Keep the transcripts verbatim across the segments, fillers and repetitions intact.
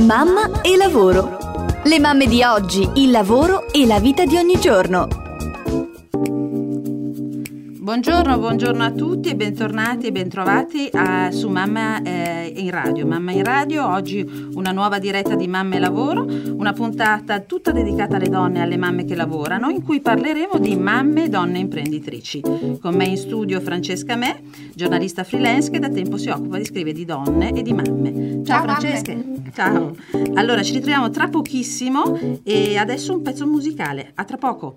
Mamma e lavoro. Le mamme di oggi, il lavoro e la vita di ogni giorno. Buongiorno, buongiorno a tutti e bentornati e bentrovati a, su Mamma eh, in Radio. Mamma in Radio, oggi una nuova diretta di Mamma e Lavoro, una puntata tutta dedicata alle donne e alle mamme che lavorano, in cui parleremo di mamme e donne imprenditrici. Con me in studio Francesca Me, giornalista freelance che da tempo si occupa di scrivere di donne e di mamme. Ciao, Ciao Francesca! Mamme. Ciao! Allora, ci ritroviamo tra pochissimo e adesso un pezzo musicale. A tra poco!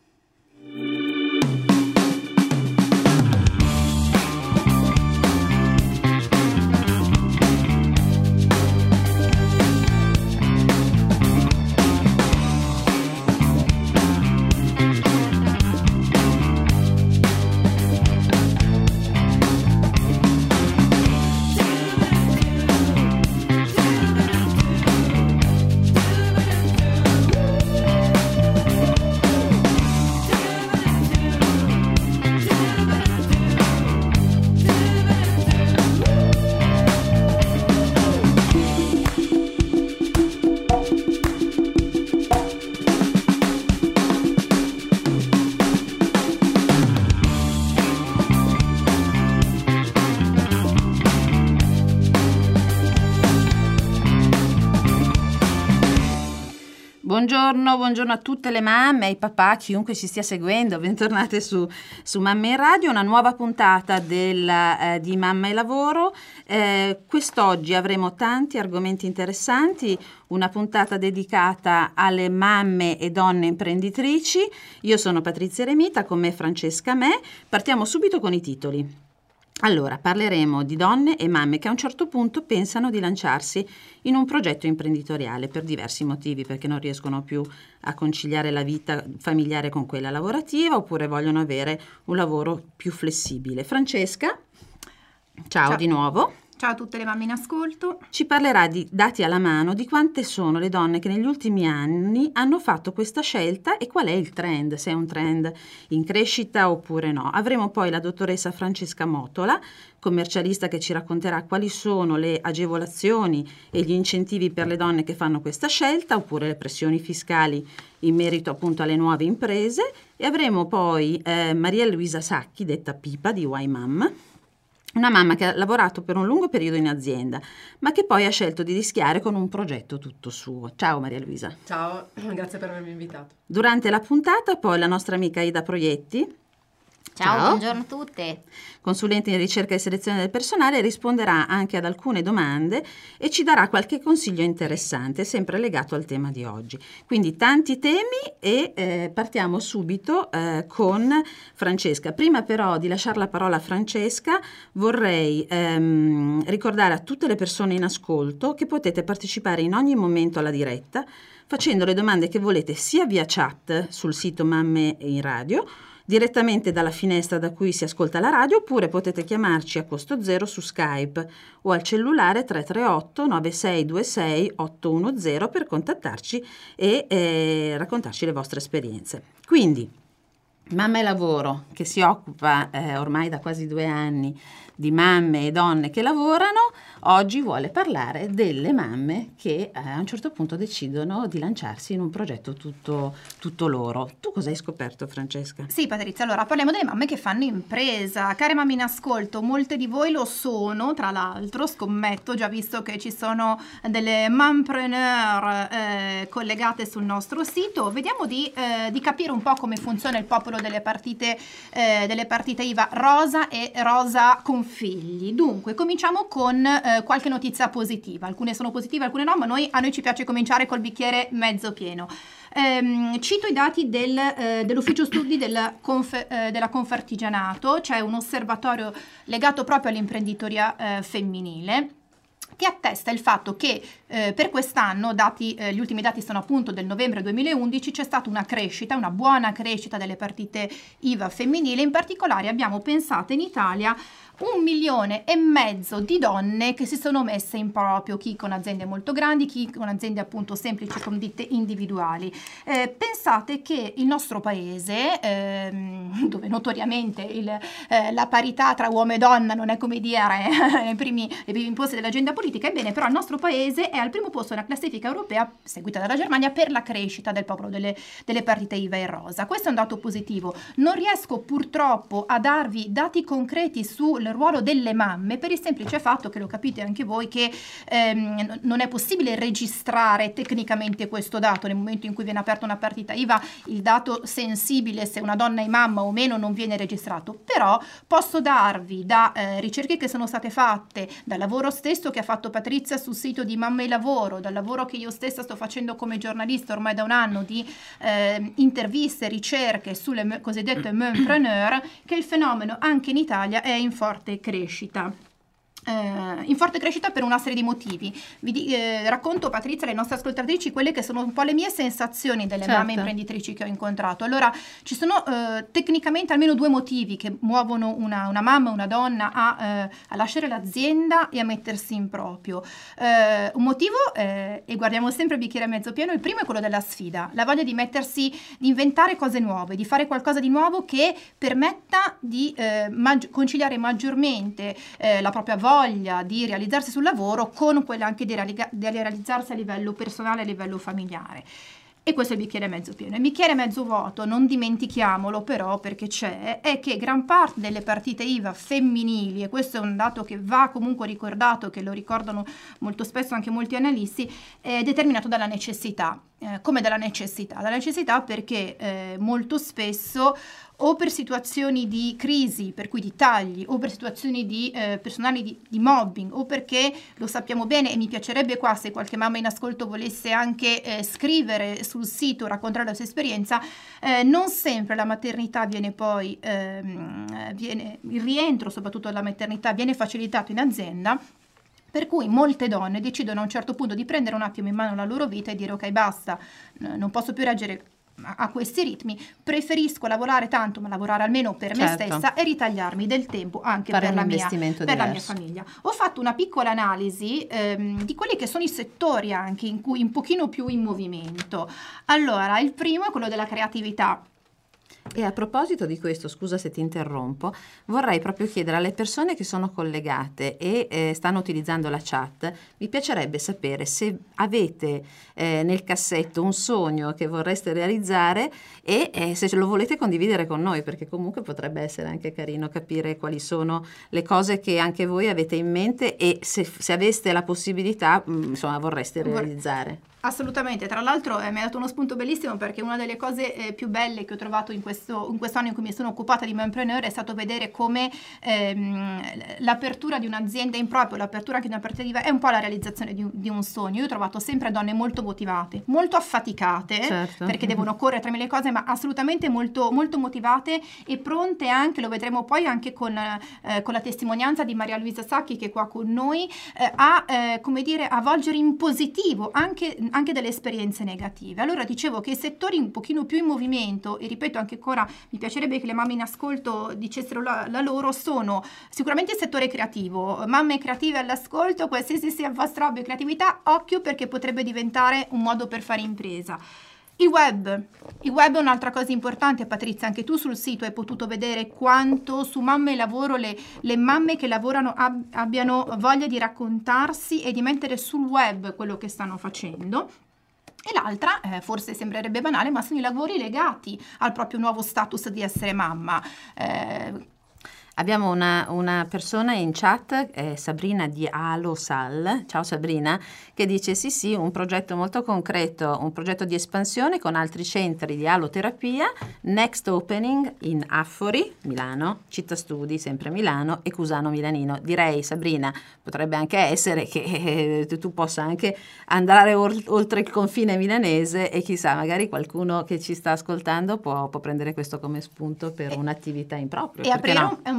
Buongiorno, buongiorno a tutte le mamme, ai papà, chiunque ci stia seguendo, bentornate su, su Mamma in Radio, una nuova puntata del, eh, di Mamma e Lavoro. Eh, quest'oggi avremo tanti argomenti interessanti, una puntata dedicata alle mamme e donne imprenditrici. Io sono Patrizia Remita, con me Francesca Me. Partiamo subito con i titoli. Allora, parleremo di donne e mamme che a un certo punto pensano di lanciarsi in un progetto imprenditoriale per diversi motivi, perché non riescono più a conciliare la vita familiare con quella lavorativa oppure vogliono avere un lavoro più flessibile. Francesca, ciao, ciao. Di nuovo. Ciao a tutte le mamme in ascolto. Ci parlerà di dati alla mano di quante sono le donne che negli ultimi anni hanno fatto questa scelta e qual è il trend, se è un trend in crescita oppure no. Avremo poi la dottoressa Francesca Motola, commercialista, che ci racconterà quali sono le agevolazioni e gli incentivi per le donne che fanno questa scelta oppure le pressioni fiscali in merito appunto alle nuove imprese. E avremo poi eh, Maria Luisa Sacchi, detta Pipa, di Why Mom, una mamma che ha lavorato per un lungo periodo in azienda, ma che poi ha scelto di rischiare con un progetto tutto suo. Ciao Maria Luisa. Ciao, grazie per avermi invitato. Durante la puntata poi la nostra amica Ida Proietti. Ciao, Ciao, buongiorno a tutte. Consulente in ricerca e selezione del personale, risponderà anche ad alcune domande e ci darà qualche consiglio interessante, sempre legato al tema di oggi. Quindi tanti temi e eh, partiamo subito eh, con Francesca. Prima però di lasciare la parola a Francesca, vorrei ehm, ricordare a tutte le persone in ascolto che potete partecipare in ogni momento alla diretta facendo le domande che volete sia via chat sul sito Mamme in Radio, direttamente dalla finestra da cui si ascolta la radio, oppure potete chiamarci a costo zero su Skype o al cellulare tre tre otto nove sei due sei otto uno zero per contattarci e eh, raccontarci le vostre esperienze. Quindi, Mamma e Lavoro, che si occupa eh, ormai da quasi due anni di mamme e donne che lavorano, oggi vuole parlare delle mamme che eh, a un certo punto decidono di lanciarsi in un progetto tutto, tutto loro. Tu cosa hai scoperto, Francesca? Sì, Patrizia, allora parliamo delle mamme che fanno impresa. Care mamme in ascolto, molte di voi lo sono, tra l'altro, scommetto, già visto che ci sono delle mompreneur eh, collegate sul nostro sito. Vediamo di, eh, di capire un po' come funziona il popolo delle partite, eh, delle partite I V A rosa e rosa con figli. Dunque, cominciamo con eh, qualche notizia positiva. Alcune sono positive, alcune no, ma noi, a noi ci piace cominciare col bicchiere mezzo pieno. Ehm, cito i dati del, eh, dell'ufficio studi della, Conf, eh, della Confartigianato, c'è un osservatorio legato proprio all'imprenditoria eh, femminile, che attesta il fatto che eh, per quest'anno, dati, eh, gli ultimi dati sono appunto del novembre duemilaundici, c'è stata una crescita, una buona crescita delle partite I V A femminili. In particolare abbiamo pensato in Italia un milione e mezzo di donne che si sono messe in proprio, chi con aziende molto grandi, chi con aziende appunto semplici con ditte individuali. Eh, pensate che il nostro paese, ehm, dove notoriamente il, eh, la parità tra uomo e donna non è, come dire, nei primi, nei primi posti dell'agenda politica, ebbene però il nostro paese è al primo posto nella classifica europea, seguita dalla Germania, per la crescita del popolo delle, delle partite I V A in rosa. Questo è un dato positivo. Non riesco purtroppo a darvi dati concreti sul il ruolo delle mamme, per il semplice fatto che lo capite anche voi che ehm, non è possibile registrare tecnicamente questo dato nel momento in cui viene aperta una partita I V A. Il dato sensibile se una donna è mamma o meno non viene registrato, però posso darvi da eh, ricerche che sono state fatte, dal lavoro stesso che ha fatto Patrizia sul sito di Mamma e Lavoro, dal lavoro che io stessa sto facendo come giornalista ormai da un anno di eh, interviste, ricerche sulle cosiddette mompreneur, che il fenomeno anche in Italia è in forte crescita. Eh, in forte crescita per una serie di motivi. Vi di, eh, racconto, Patrizia, le nostre ascoltatrici, quelle che sono un po' le mie sensazioni delle certo. mamme imprenditrici che ho incontrato. Allora, ci sono eh, tecnicamente almeno due motivi che muovono una, una mamma, una donna a, eh, a lasciare l'azienda e a mettersi in proprio. Eh, un motivo, eh, e guardiamo sempre il bicchiere mezzo pieno, il primo è quello della sfida, la voglia di mettersi, di inventare cose nuove, di fare qualcosa di nuovo che permetta di eh, maggi- conciliare maggiormente eh, la propria voglia voglia di realizzarsi sul lavoro con quella anche di, realiga- di realizzarsi a livello personale, a livello familiare. E questo è il bicchiere mezzo pieno. Il bicchiere mezzo vuoto, non dimentichiamolo però, perché c'è, è che gran parte delle partite I V A femminili, e questo è un dato che va comunque ricordato, che lo ricordano molto spesso anche molti analisti, è determinato dalla necessità. Eh, come dalla necessità? Dalla necessità perché eh, molto spesso o per situazioni di crisi, per cui di tagli, o per situazioni di eh, personali di, di mobbing, o perché lo sappiamo bene, e mi piacerebbe qua se qualche mamma in ascolto volesse anche eh, scrivere sul sito, raccontare la sua esperienza, eh, non sempre la maternità viene poi, ehm, viene, il rientro soprattutto della maternità viene facilitato in azienda, per cui molte donne decidono a un certo punto di prendere un attimo in mano la loro vita e dire ok, basta, non posso più reggere a questi ritmi, preferisco lavorare tanto, ma lavorare almeno per certo. me stessa, e ritagliarmi del tempo anche Fare per, un la mia, investimento per la mia diverso. famiglia. Ho fatto una piccola analisi ehm, di quelli che sono i settori anche in cui un pochino più in movimento. Allora, il primo è quello della creatività. E a proposito di questo, scusa se ti interrompo, vorrei proprio chiedere alle persone che sono collegate e eh, stanno utilizzando la chat, mi piacerebbe sapere se avete eh, nel cassetto un sogno che vorreste realizzare e eh, se lo volete condividere con noi, perché comunque potrebbe essere anche carino capire quali sono le cose che anche voi avete in mente e se, se aveste la possibilità, mh, insomma, vorreste realizzare. Assolutamente, tra l'altro eh, mi ha dato uno spunto bellissimo, perché una delle cose eh, più belle che ho trovato in questo, in questo anno in cui mi sono occupata di mompreneur è stato vedere come ehm, l'apertura di un'azienda in proprio, l'apertura anche di una partita I V A è un po' la realizzazione di un, di un sogno. Io ho trovato sempre donne molto motivate, molto affaticate, certo. perché devono correre tra mille cose, ma assolutamente molto, molto motivate e pronte anche, lo vedremo poi anche con, eh, con la testimonianza di Maria Luisa Sacchi che è qua con noi, eh, a, eh, come dire, a volgere in positivo anche anche delle esperienze negative. Allora dicevo che i settori un pochino più in movimento, e ripeto anche ancora, mi piacerebbe che le mamme in ascolto dicessero la, la loro, sono sicuramente il settore creativo. Mamme creative all'ascolto, qualsiasi sia il vostro hobby o creatività, occhio, perché potrebbe diventare un modo per fare impresa. Il web, il web è un'altra cosa importante. Patrizia, anche tu sul sito hai potuto vedere quanto su Mamma e Lavoro le, le mamme che lavorano ab- abbiano voglia di raccontarsi e di mettere sul web quello che stanno facendo. E l'altra, eh, forse sembrerebbe banale, ma sono i lavori legati al proprio nuovo status di essere mamma. Eh, Abbiamo una, una persona in chat, eh, Sabrina di Alosal, ciao Sabrina, che dice sì sì, un progetto molto concreto, un progetto di espansione con altri centri di aloterapia, next opening in Affori, Milano, Città Studi, sempre Milano, e Cusano Milanino. Direi, Sabrina, potrebbe anche essere che eh, tu possa anche andare or- oltre il confine milanese e chissà, magari qualcuno che ci sta ascoltando può, può prendere questo come spunto per e, un'attività in proprio. E aprire no? un, un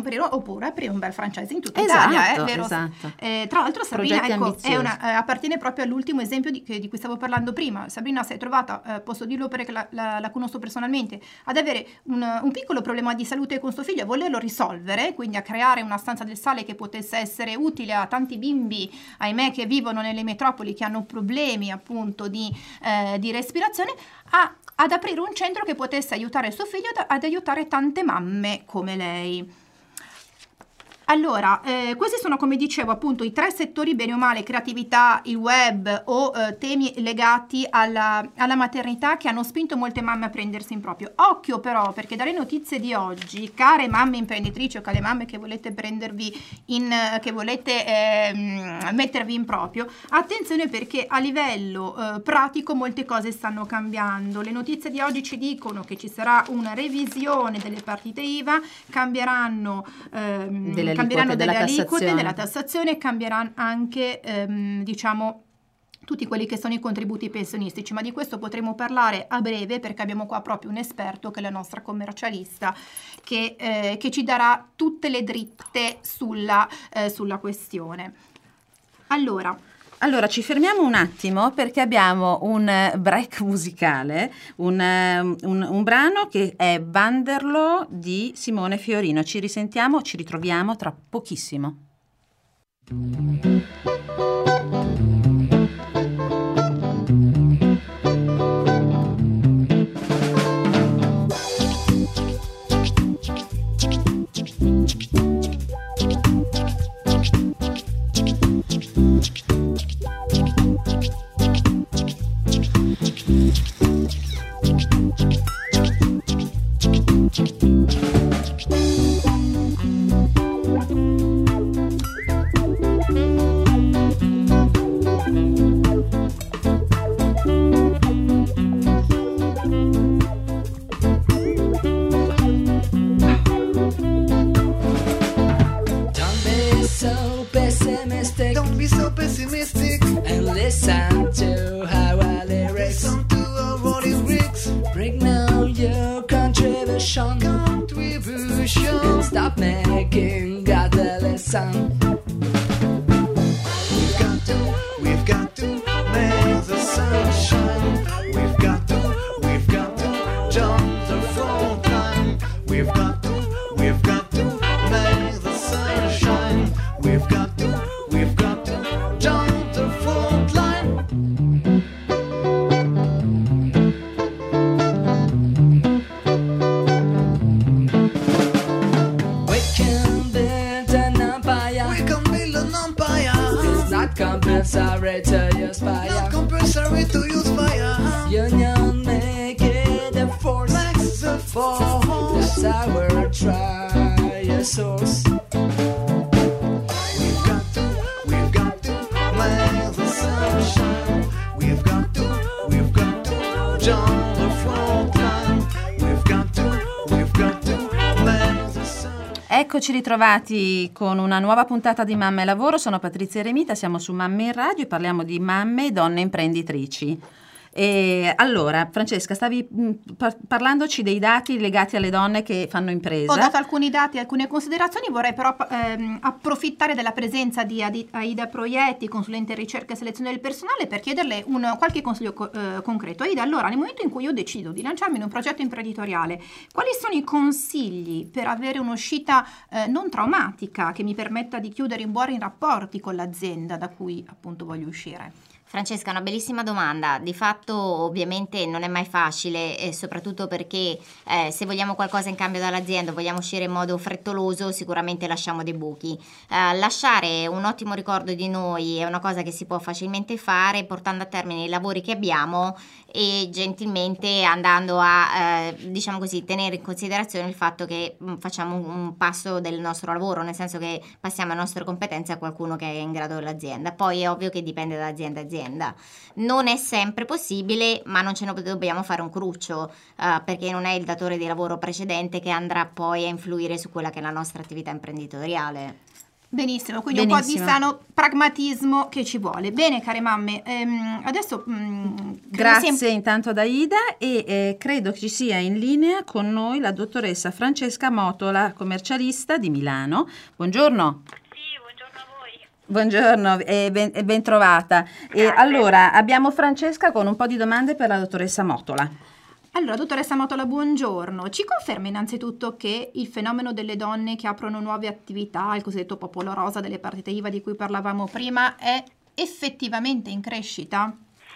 aprire, oppure aprire un bel franchising in tutta Esatto, Italia, eh, vero? esatto. Eh, tra l'altro Sabrina, Progetti ecco, è ambiziosi. una, eh, appartiene proprio all'ultimo esempio di, che- di cui stavo parlando prima. Sabrina si è trovata, eh, posso dirlo perché la, la- la conosco personalmente, ad avere un, un piccolo problema di salute con suo figlio e volerlo risolvere, quindi a creare una stanza del sale che potesse essere utile a tanti bimbi, ahimè, che vivono nelle metropoli, che hanno problemi appunto di, eh, di respirazione, a, ad aprire un centro che potesse aiutare suo figlio ad, ad aiutare tante mamme come lei. Allora, eh, questi sono, come dicevo, appunto i tre settori, bene o male: creatività, il web o eh, temi legati alla, alla maternità, che hanno spinto molte mamme a prendersi in proprio. Occhio però, perché dalle notizie di oggi, care mamme imprenditrici o care mamme che volete prendervi in, eh, che volete ehm, mettervi in proprio, attenzione, perché a livello eh, pratico molte cose stanno cambiando. Le notizie di oggi ci dicono che ci sarà una revisione delle partite I V A, cambieranno ehm, Delle cambieranno aliquote, delle della aliquote tassazione. della tassazione, e cambieranno anche ehm, diciamo tutti quelli che sono i contributi pensionistici, ma di questo potremo parlare a breve, perché abbiamo qua proprio un esperto, che è la nostra commercialista, che, eh, che ci darà tutte le dritte sulla, eh, sulla questione. Allora, Allora, ci fermiamo un attimo perché abbiamo un eh, break musicale, un, eh, un- un brano che è Vanderlo di Simone Fiorino. Ci risentiamo, ci ritroviamo tra pochissimo. Don't be so pessimistic. Don't be so pessimistic. And listen to our lyrics. Listen to our lyrics. Bring now your contribution. Contribution. And stop making God the lesson. We've got to, we've got to make the sun shine. We've got to, we've got to jump the front line. We've got to, we've got to make the sun shine. We've got to, we've got to jump the front line. We can build an empire. We can build an empire. It's not compulsory to use fire. Not compulsory to use fire. Union make it a force. Makes the force. That's our try source. We've got to, we've got to make the sun shine. We've got to, we've got to jump the front line. We've got to, we've got to make the sun. Eccoci ritrovati con una nuova puntata di Mamme e Lavoro. Sono Patrizia Remita, siamo su Mamme in Radio e parliamo di mamme e donne imprenditrici. E allora, Francesca, stavi mh, par- parlandoci dei dati legati alle donne che fanno impresa. ho dato alcuni dati, alcune considerazioni. Vorrei però ehm, approfittare della presenza di Adi- Aida Proietti, consulente ricerca e selezione del personale, per chiederle un, qualche consiglio co- eh, concreto. Aida, allora, nel momento in cui io decido di lanciarmi in un progetto imprenditoriale, quali sono i consigli per avere un'uscita eh, non traumatica, che mi permetta di chiudere in buoni rapporti con l'azienda da cui appunto voglio uscire? Francesca, una bellissima domanda. Di fatto ovviamente non è mai facile, eh, soprattutto perché eh, se vogliamo qualcosa in cambio dall'azienda, vogliamo uscire in modo frettoloso, sicuramente lasciamo dei buchi. Eh, lasciare un ottimo ricordo di noi è una cosa che si può facilmente fare portando a termine i lavori che abbiamo e gentilmente andando a, eh, diciamo così, tenere in considerazione il fatto che mh, facciamo un, un passo del nostro lavoro, nel senso che passiamo le nostre competenze a qualcuno che è in grado dell'azienda. Poi è ovvio che dipende da azienda a azienda. Non è sempre possibile, ma non ce ne dobbiamo fare un cruccio, eh, perché non è il datore di lavoro precedente che andrà poi a influire su quella che è la nostra attività imprenditoriale. Benissimo, quindi un po' di Benissimo. sano pragmatismo che ci vuole. Bene, care mamme, ehm, adesso mm, credo Grazie sia- intanto ad Aida e eh, credo che ci sia in linea con noi la dottoressa Francesca Motola, commercialista di Milano. Buongiorno. Sì, buongiorno a voi. Buongiorno e ben, e ben trovata. E Grazie. allora abbiamo Francesca con un po' di domande per la dottoressa Motola. Allora, dottoressa Motola, buongiorno. Ci conferma innanzitutto che il fenomeno delle donne che aprono nuove attività, il cosiddetto popolo rosa delle partite I V A di cui parlavamo prima, è effettivamente in crescita?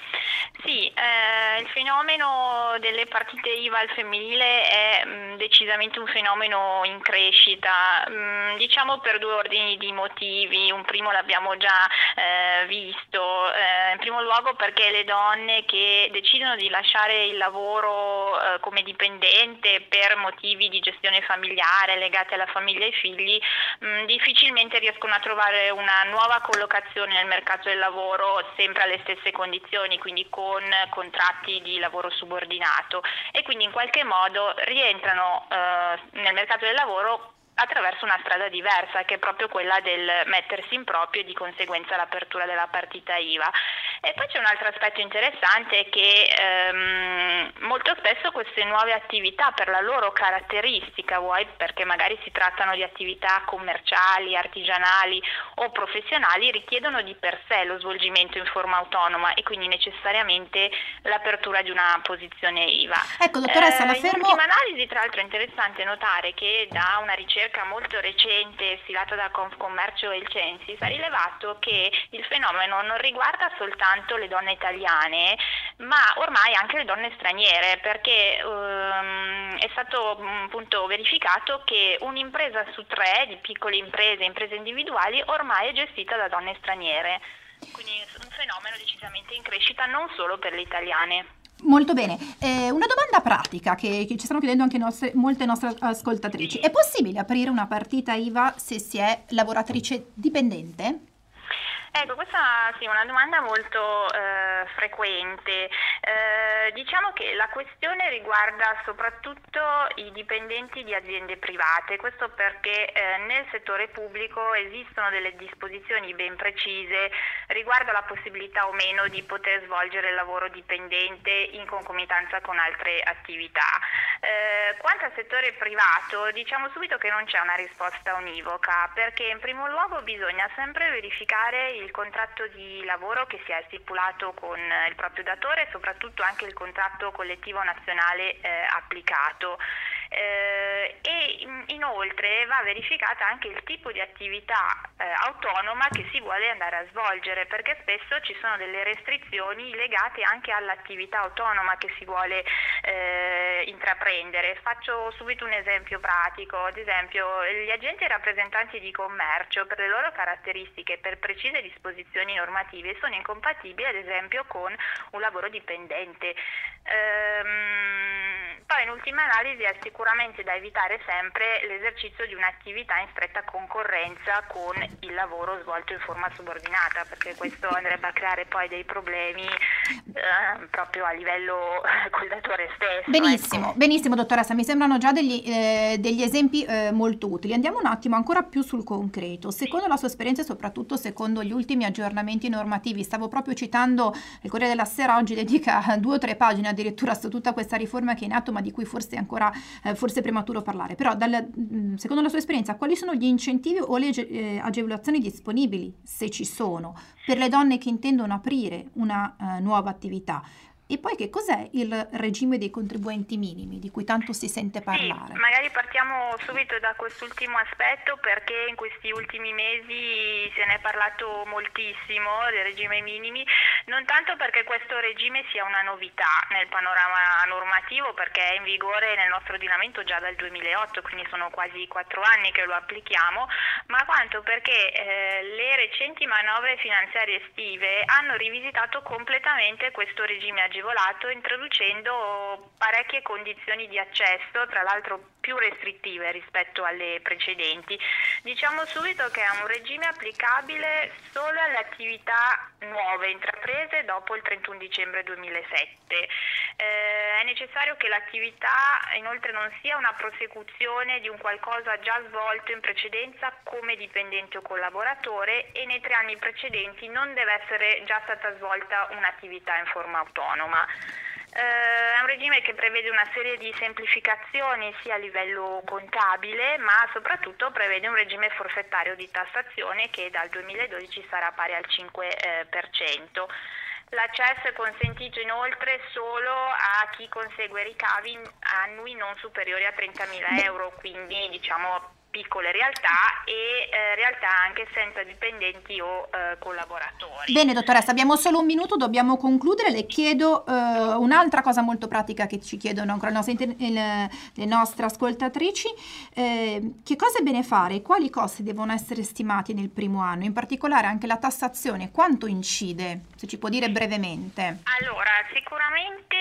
Sì, eh, il fenomeno delle partite I V A al femminile è mh, decisamente un fenomeno in crescita, mh, diciamo per due ordini di motivi. Un primo l'abbiamo già eh, visto, eh, in primo luogo perché le donne che decidono di lasciare il lavoro eh, come dipendente per motivi di gestione familiare legati alla famiglia e ai figli mh, difficilmente riescono a trovare una nuova collocazione nel mercato del lavoro sempre alle stesse condizioni, quindi con contratti di lavoro subordinato, e quindi in qualche modo rientrano eh, nel mercato del lavoro attraverso una strada diversa, che è proprio quella del mettersi in proprio e di conseguenza l'apertura della partita I V A. E poi c'è un altro aspetto interessante, che ehm, molto spesso queste nuove attività, per la loro caratteristica, vuoi perché magari si trattano di attività commerciali, artigianali o professionali, richiedono di per sé lo svolgimento in forma autonoma e quindi necessariamente l'apertura di una posizione I V A. Ecco, dottoressa, la in fermo... ultima analisi, tra l'altro, è interessante notare che da una ricerca molto recente stilata da Confcommercio e il Censis ha rilevato che il fenomeno non riguarda soltanto le donne italiane, ma ormai anche le donne straniere, perché um, è stato appunto verificato che un'impresa su tre di piccole imprese, imprese individuali, ormai è gestita da donne straniere. Quindi un fenomeno decisamente in crescita, non solo per le italiane. Molto bene. Eh, una domanda pratica che, che ci stanno chiedendo anche nostre, molte nostre ascoltatrici. È possibile aprire una partita I V A se si è lavoratrice dipendente? Ecco, questa sì, è una domanda molto eh, frequente. Eh, diciamo che la questione riguarda soprattutto i dipendenti di aziende private, questo perché eh, nel settore pubblico esistono delle disposizioni ben precise riguardo alla possibilità o meno di poter svolgere il lavoro dipendente in concomitanza con altre attività. Eh, quanto al settore privato, diciamo subito che non c'è una risposta univoca, perché in primo luogo bisogna sempre verificare il contratto di lavoro che si è stipulato con il proprio datore e soprattutto anche il contratto collettivo nazionale eh, applicato. Eh, e in, inoltre va verificata anche il tipo di attività eh, autonoma che si vuole andare a svolgere, perché spesso ci sono delle restrizioni legate anche all'attività autonoma che si vuole eh, intraprendere. Faccio subito un esempio pratico. Ad esempio, gli agenti e rappresentanti di commercio, per le loro caratteristiche, per precise disposizioni normative, sono incompatibili ad esempio con un lavoro dipendente. Ehm, poi in ultima analisi è sicuramente da evitare sempre l'esercizio di un'attività in stretta concorrenza con il lavoro svolto in forma subordinata, perché questo andrebbe a creare poi dei problemi eh, proprio a livello col datore stesso. Benissimo, ecco. benissimo dottoressa, mi sembrano già degli, eh, degli esempi eh, molto utili. Andiamo un attimo ancora più sul concreto. Secondo la sua esperienza e soprattutto secondo gli ultimi aggiornamenti normativi, stavo proprio citando il Corriere della Sera oggi dedica due o tre pagine addirittura su tutta questa riforma che è in atto, ma di cui forse è ancora eh, forse è prematuro parlare. Però dal, secondo la sua esperienza, quali sono gli incentivi o le eh, agevolazioni disponibili, se ci sono, per le donne che intendono aprire una eh, nuova attività? E poi che cos'è il regime dei contribuenti minimi di cui tanto si sente parlare? Sì, magari partiamo subito da quest'ultimo aspetto, perché in questi ultimi mesi se ne è parlato moltissimo del regime minimi, non tanto perché questo regime sia una novità nel panorama normativo, perché è in vigore nel nostro ordinamento già dal duemilaotto, quindi sono quasi quattro anni che lo applichiamo, ma quanto perché eh, le recenti manovre finanziarie estive hanno rivisitato completamente questo regime agevolato, introducendo parecchie condizioni di accesso, tra l'altro più restrittive rispetto alle precedenti. Diciamo subito che è un regime applicabile solo alle attività nuove intraprese dopo il trentuno dicembre duemilasette. Eh, è necessario che l'attività inoltre non sia una prosecuzione di un qualcosa già svolto in precedenza come dipendente o collaboratore, e nei tre anni precedenti non deve essere già stata svolta un'attività in forma autonoma. Eh, è un regime che prevede una serie di semplificazioni sia a livello contabile, ma soprattutto prevede un regime forfettario di tassazione che dal duemiladodici sarà pari al cinque per cento. L'accesso è consentito inoltre solo a chi consegue ricavi annui non superiori a trentamila euro, quindi diciamo piccole realtà e eh, realtà anche senza dipendenti o eh, collaboratori. Bene dottoressa, abbiamo solo un minuto, dobbiamo concludere. Le chiedo eh, un'altra cosa molto pratica che ci chiedono ancora le nostre, inter- le, le nostre ascoltatrici. Eh, che cosa è bene fare? Quali costi devono essere stimati nel primo anno? In particolare anche la tassazione, quanto incide? Se ci può dire brevemente. Allora, sicuramente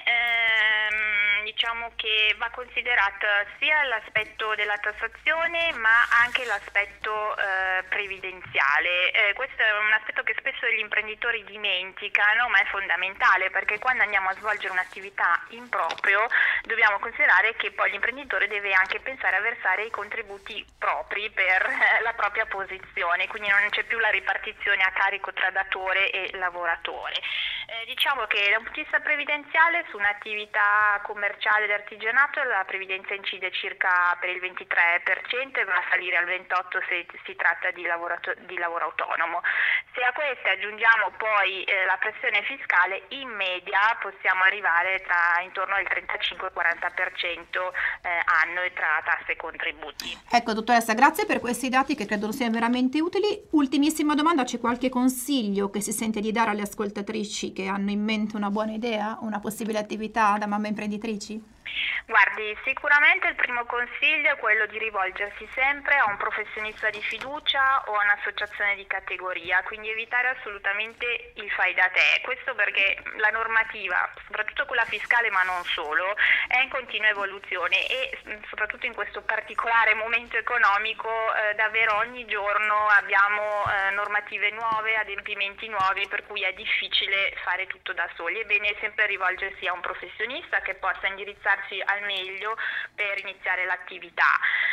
ehm, diciamo che va considerato sia l'aspetto della tassazione ma anche l'aspetto eh, previdenziale. Eh, questo è un aspetto che spesso gli imprenditori dimenticano, ma è fondamentale, perché quando andiamo a svolgere un'attività in proprio dobbiamo considerare che poi l'imprenditore deve anche pensare a versare i contributi propri per eh, la propria posizione, quindi non c'è più la ripartizione a carico tra datore e lavoratore. Eh, diciamo che da un punto di vista previdenziale su un'attività commerciale d'artigianato la previdenza incide circa per il ventitré per cento e va a salire al ventotto per cento se si tratta di, lavorato- di lavoro autonomo. Se a queste aggiungiamo poi eh, la pressione fiscale, in media possiamo arrivare tra intorno al trentacinque quaranta per cento eh, annuo tra tasse e contributi. Ecco dottoressa, grazie per questi dati che credo siano veramente utili. Ultimissima domanda, c'è qualche consiglio che si sente di dare alle ascoltatrici che hanno in mente una buona idea, una possibile attività da mamme imprenditrici? Guardi, sicuramente il primo consiglio è quello di rivolgersi sempre a un professionista di fiducia o a un'associazione di categoria, quindi evitare assolutamente il fai da te. Questo perché la normativa, soprattutto quella fiscale ma non solo, è in continua evoluzione e soprattutto in questo particolare momento economico eh, davvero ogni giorno abbiamo eh, normative nuove, adempimenti nuovi, per cui è difficile fare tutto da soli. È bene sempre rivolgersi a un professionista che possa indirizzarsi al meglio per iniziare l'attività.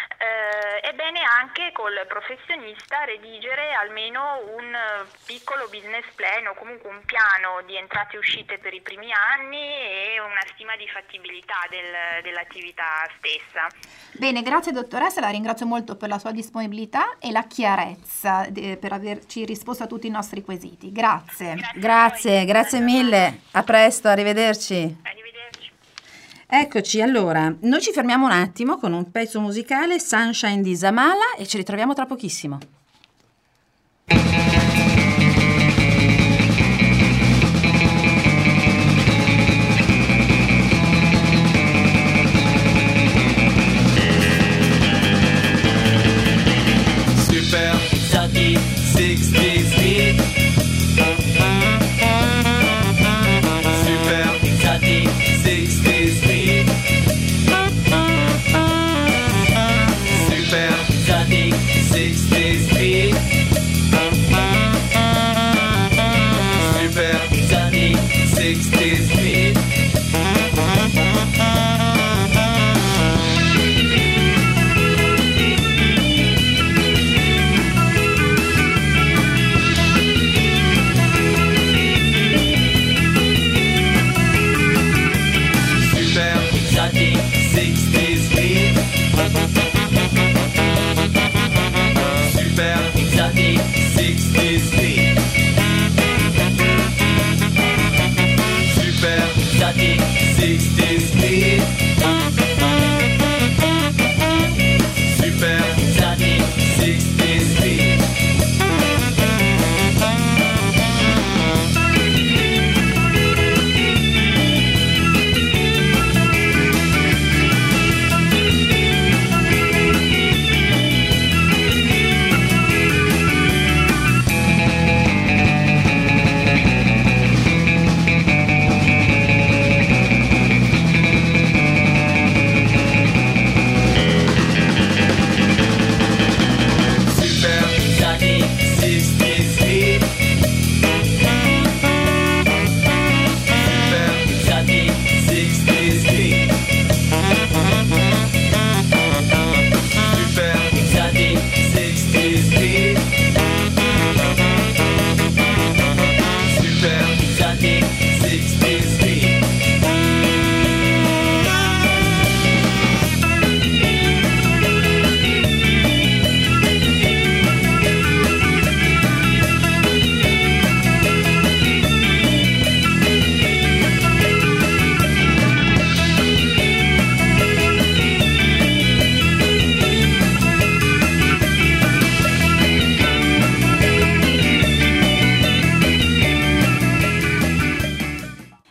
Eh, è bene anche col professionista redigere almeno un piccolo business plan o comunque un piano di entrate e uscite per i primi anni e una stima di fattibilità del, dell'attività stessa. Bene, grazie dottoressa, la ringrazio molto per la sua disponibilità e la chiarezza de, per averci risposto a tutti i nostri quesiti. Grazie. Grazie, grazie, grazie mille. A presto, arrivederci. Eccoci, allora, noi ci fermiamo un attimo con un pezzo musicale, Sunshine di Zamala, e ci ritroviamo tra pochissimo. Super exotic sixties beat. Super exotic sixties beat. Super exotic sixties beat.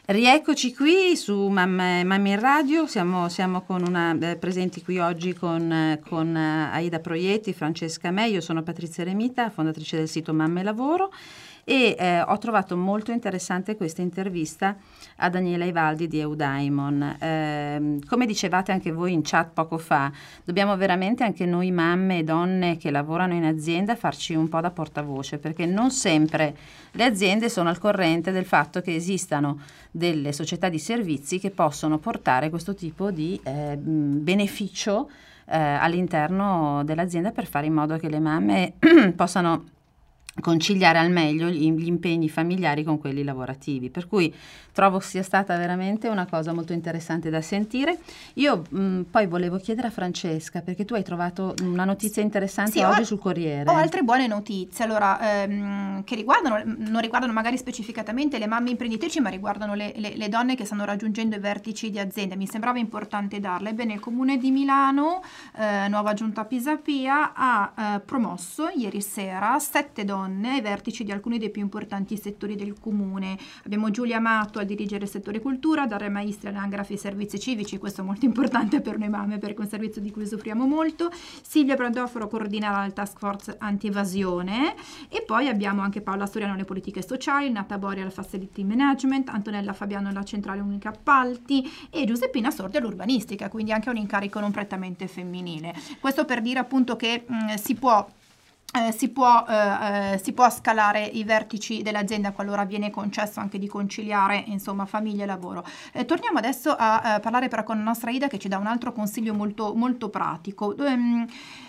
Rieccoci qui su Mamme, Mamme in Radio, siamo, siamo con una, eh, presenti qui oggi con, eh, con eh, Aida Proietti, Francesca Me, io sono Patrizia Remita, fondatrice del sito Mamme Lavoro, e eh, ho trovato molto interessante questa intervista a Daniela Ivaldi di Eudaimon. Eh, come dicevate anche voi in chat poco fa, dobbiamo veramente anche noi mamme e donne che lavorano in azienda farci un po' da portavoce, perché non sempre le aziende sono al corrente del fatto che esistano delle società di servizi che possono portare questo tipo di eh, beneficio eh, all'interno dell'azienda per fare in modo che le mamme possano conciliare al meglio gli, gli impegni familiari con quelli lavorativi, per cui trovo sia stata veramente una cosa molto interessante da sentire. Io mh, poi volevo chiedere a Francesca, perché tu hai trovato una notizia interessante sì, oggi ho, sul Corriere. Ho altre buone notizie, allora, ehm, che riguardano, non riguardano magari specificatamente le mamme imprenditrici, ma riguardano le, le, le donne che stanno raggiungendo i vertici di azienda. Mi sembrava importante darle. Ebbene, il Comune di Milano, eh, nuova giunta Pisapia, ha eh, promosso ieri sera sette donne ai vertici di alcuni dei più importanti settori del comune. Abbiamo Giulia Amato a dirigere il settore cultura, Daria Maistri all'anagrafe e servizi civici, questo è molto importante per noi mamme perché è un servizio di cui soffriamo molto, Silvia Brandoforo coordinerà la task force anti-evasione, e poi abbiamo anche Paola Storiano alle politiche sociali, Nata Boria al facility management, Antonella Fabiano alla centrale unica appalti e Giuseppina Sordi all'urbanistica, quindi anche un incarico non prettamente femminile. Questo per dire appunto che mh, si può Eh, si può, eh, eh, si può scalare i vertici dell'azienda qualora viene concesso anche di conciliare insomma famiglia e lavoro. Eh, torniamo adesso a eh, parlare però con la nostra Ida, che ci dà un altro consiglio molto, molto pratico. Um,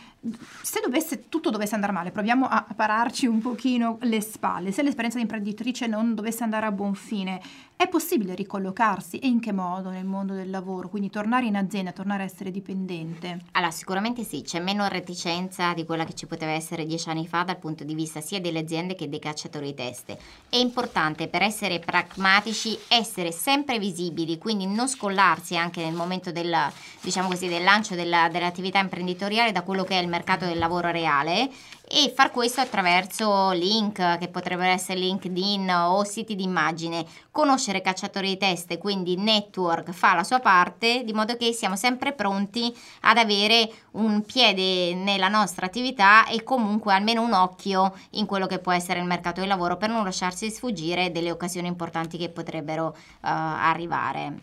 se dovesse, tutto dovesse andare male, proviamo a pararci un pochino le spalle, se l'esperienza di imprenditrice non dovesse andare a buon fine, è possibile ricollocarsi e in che modo nel mondo del lavoro? Quindi tornare in azienda, tornare a essere dipendente? Allora, sicuramente sì, c'è meno reticenza di quella che ci poteva essere dieci anni fa dal punto di vista sia delle aziende che dei cacciatori di teste. È importante, per essere pragmatici, essere sempre visibili, quindi non scollarsi anche nel momento del, diciamo così, del lancio della, dell'attività imprenditoriale da quello che è il mercato del lavoro reale, e far questo attraverso link che potrebbero essere LinkedIn o siti di immagine, conoscere cacciatori di teste, quindi network fa la sua parte, di modo che siamo sempre pronti ad avere un piede nella nostra attività e comunque almeno un occhio in quello che può essere il mercato del lavoro, per non lasciarsi sfuggire delle occasioni importanti che potrebbero uh, arrivare.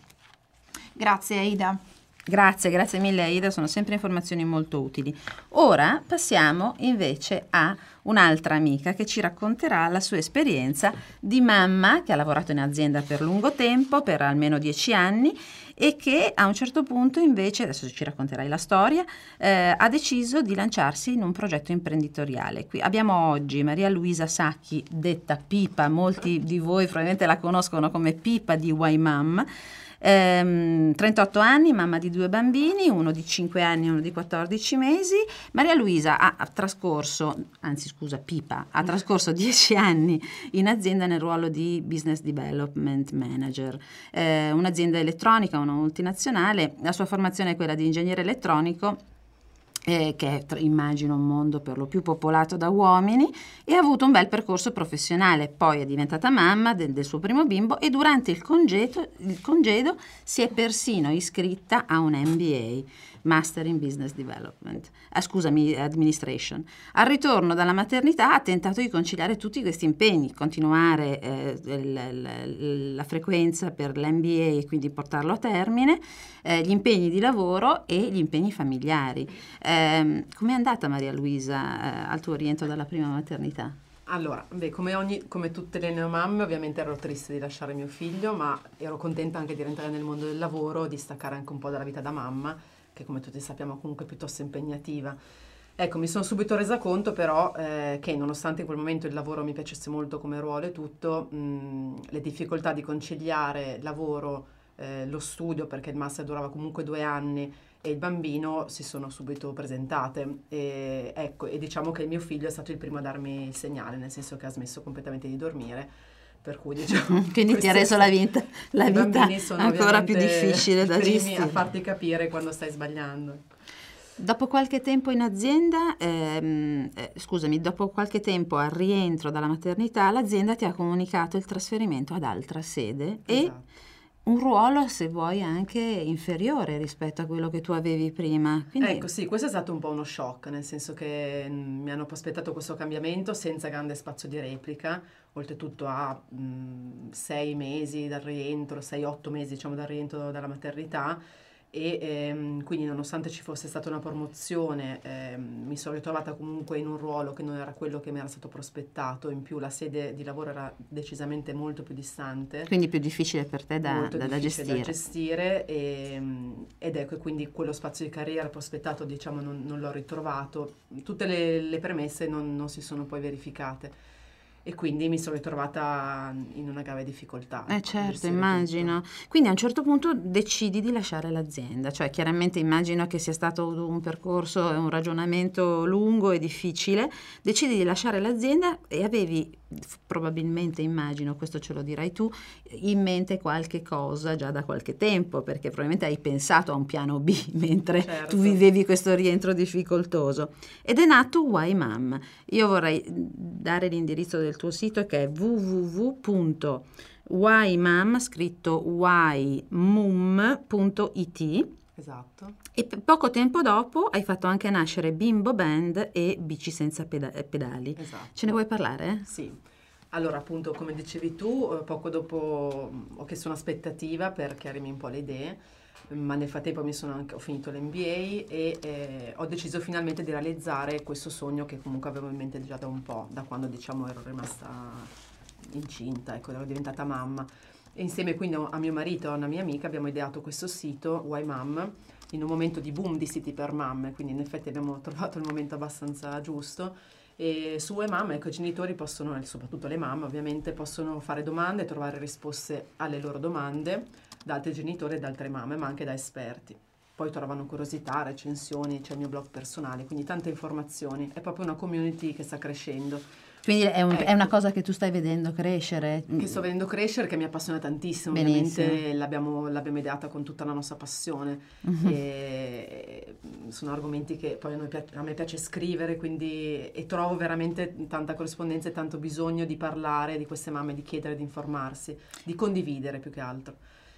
Grazie Aida. Grazie, grazie mille Aida, sono sempre informazioni molto utili. Ora passiamo invece a un'altra amica che ci racconterà la sua esperienza di mamma che ha lavorato in azienda per lungo tempo, per almeno dieci anni, e che a un certo punto invece, adesso ci racconterai la storia, eh, ha deciso di lanciarsi in un progetto imprenditoriale. Qui abbiamo oggi Maria Luisa Sacchi, detta Pipa, molti di voi probabilmente la conoscono come Pipa di Y-Mum. Ehm, trentotto anni, mamma di due bambini, uno di cinque anni e uno di quattordici mesi. Maria Luisa ha, ha trascorso, anzi scusa, Pipa, ha trascorso dieci anni in azienda nel ruolo di Business Development Manager, eh, un'azienda elettronica, una multinazionale. La sua formazione è quella di ingegnere elettronico, Eh, che è, immagino, un mondo per lo più popolato da uomini, e ha avuto un bel percorso professionale. Poi è diventata mamma de- del suo primo bimbo e durante il congedo, il congedo si è persino iscritta a un M B A, Master in Business Development, ah, scusami, Administration. Al ritorno dalla maternità ha tentato di conciliare tutti questi impegni, continuare eh, l- l- la frequenza per l'M B A e quindi portarlo a termine, eh, gli impegni di lavoro e gli impegni familiari. Eh, com'è andata Maria Luisa eh, al tuo rientro dalla prima maternità? Allora, beh, come, ogni, come tutte le neomamme, ovviamente ero triste di lasciare mio figlio, ma ero contenta anche di rientrare nel mondo del lavoro, di staccare anche un po' dalla vita da mamma, che come tutti sappiamo comunque è piuttosto impegnativa. Ecco, mi sono subito resa conto però eh, che nonostante in quel momento il lavoro mi piacesse molto come ruolo e tutto, mh, le difficoltà di conciliare lavoro, eh, lo studio, perché il master durava comunque due anni, e il bambino si sono subito presentate. E, ecco, e diciamo che il mio figlio è stato il primo a darmi il segnale, nel senso che ha smesso completamente di dormire. Per cui diciamo, quindi ti ha reso la vita, la vita ancora più difficile da gestire, a farti capire quando stai sbagliando. Dopo qualche tempo in azienda, ehm, eh, scusami, dopo qualche tempo al rientro dalla maternità, l'azienda ti ha comunicato il trasferimento ad altra sede. Esatto. E un ruolo, se vuoi, anche inferiore rispetto a quello che tu avevi prima. Quindi... Ecco, sì, questo è stato un po' uno shock, nel senso che mh, mi hanno prospettato questo cambiamento senza grande spazio di replica, oltretutto a mh, sei mesi dal rientro, sei otto mesi diciamo dal rientro dalla maternità, e ehm, quindi nonostante ci fosse stata una promozione ehm, mi sono ritrovata comunque in un ruolo che non era quello che mi era stato prospettato, in più la sede di lavoro era decisamente molto più distante, quindi più difficile per te da, molto da, da difficile gestire, da gestire e, ed ecco, quindi quello spazio di carriera prospettato diciamo non, non l'ho ritrovato, tutte le, le premesse non, non si sono poi verificate. E quindi mi sono ritrovata in una grave difficoltà. Eh certo, immagino. Quindi a un certo punto decidi di lasciare l'azienda, cioè chiaramente immagino che sia stato un percorso e un ragionamento lungo e difficile, decidi di lasciare l'azienda e avevi probabilmente, immagino, questo ce lo dirai tu, in mente qualche cosa già da qualche tempo, perché probabilmente hai pensato a un piano B mentre certo. tu vivevi questo rientro difficoltoso. Ed è nato Why Mom. Io vorrei dare l'indirizzo del tuo sito che è w w w punto whymom, scritto whymum punto i t. Esatto. E p- poco tempo dopo hai fatto anche nascere Bimbo Band e Bici Senza peda- Pedali. Esatto. Ce ne vuoi parlare? Sì. Allora, appunto, come dicevi tu, eh, poco dopo ho chiesto un'aspettativa per chiarirmi un po' le idee, ma nel frattempo mi sono anche, ho finito l'M B A e eh, ho deciso finalmente di realizzare questo sogno che comunque avevo in mente già da un po', da quando diciamo ero rimasta incinta, ecco, ero diventata mamma. E insieme quindi a mio marito e a una mia amica abbiamo ideato questo sito, Why Mom, in un momento di boom di siti per mamme, quindi in effetti abbiamo trovato il momento abbastanza giusto. E su Why Mom, ecco, i genitori possono, e soprattutto le mamme ovviamente, possono fare domande e trovare risposte alle loro domande da altri genitori e da altre mamme, ma anche da esperti. Poi trovano curiosità, recensioni, c'è il mio blog personale, quindi tante informazioni. È proprio una community che sta crescendo. Quindi è, un, ecco. è una cosa che tu stai vedendo crescere? Che sto vedendo crescere, che mi appassiona tantissimo. Benissimo. Ovviamente l'abbiamo, l'abbiamo ideata con tutta la nostra passione. Uh-huh. E sono argomenti che poi a, noi, a me piace scrivere, quindi e trovo veramente tanta corrispondenza e tanto bisogno di parlare di queste mamme, di chiedere, di informarsi, di condividere più che altro.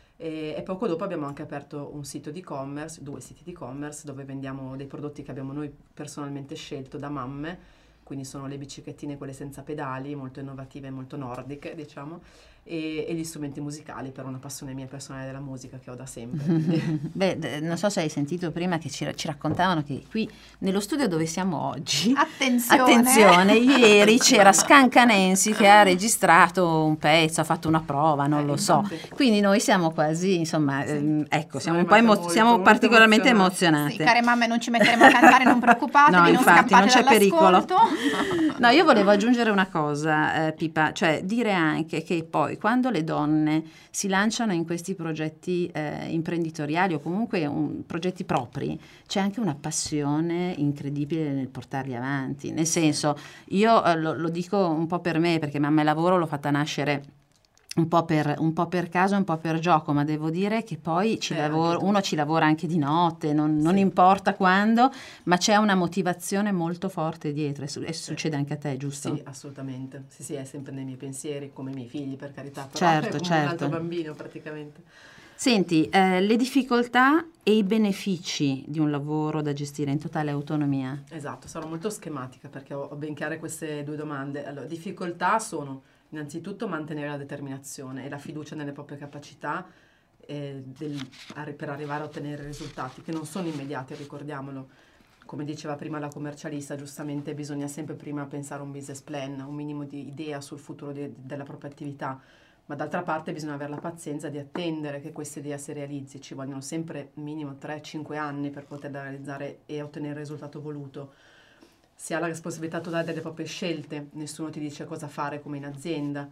E, e poco dopo abbiamo anche aperto un sito di e-commerce, due siti di e-commerce, dove vendiamo dei prodotti che abbiamo noi personalmente scelto da mamme. Quindi sono le biciclettine, quelle senza pedali, molto innovative e molto nordiche, diciamo, e, e gli strumenti musicali, per una passione mia personale della musica che ho da sempre. Beh, d- non so se hai sentito prima che ci, ci raccontavano che qui nello studio dove siamo oggi, attenzione, attenzione ieri c'era Scancanensi che ha registrato un pezzo, ha fatto una prova, non eh, lo so. Quindi noi siamo quasi, insomma, sì. ehm, ecco, siamo Sono un po' emo- molto, siamo molto particolarmente emozionate. emozionate. Sì, care mamme, non ci metteremo a cantare, non preoccupatevi, No, non infatti, scappate non c'è dall'ascolto. pericolo. No, io volevo aggiungere una cosa, eh, Pipa, cioè dire anche che poi quando le donne si lanciano in questi progetti eh, imprenditoriali o comunque un, progetti propri, c'è anche una passione incredibile nel portarli avanti. Nel senso, io eh, lo, lo dico un po' per me, perché Mamma e Lavoro l'ho fatta nascere un po' per, un po' per caso, un po' per gioco, ma devo dire che poi ci Eh, lavora, anche tu. uno ci lavora anche di notte, non, non Sì. importa quando, ma c'è una motivazione molto forte dietro e, su- e succede anche a te, giusto? Sì, assolutamente. Sì, sì, è sempre nei miei pensieri, come i miei figli, per carità. Però Certo, è come certo. un altro bambino, praticamente. Senti, eh, le difficoltà e i benefici di un lavoro da gestire in totale autonomia. Esatto, sarò molto schematica perché ho, ho ben chiare queste due domande. Allora, difficoltà sono innanzitutto mantenere la determinazione e la fiducia nelle proprie capacità eh, del, arri- per arrivare a ottenere risultati che non sono immediati, ricordiamolo. Come diceva prima la commercialista, giustamente bisogna sempre prima pensare a un business plan, un minimo di idea sul futuro di, della propria attività, ma d'altra parte bisogna avere la pazienza di attendere che questa idea si realizzi. Ci vogliono sempre minimo tre cinque anni per poterla realizzare e ottenere il risultato voluto. Si ha la responsabilità totale delle proprie scelte, nessuno ti dice cosa fare come in azienda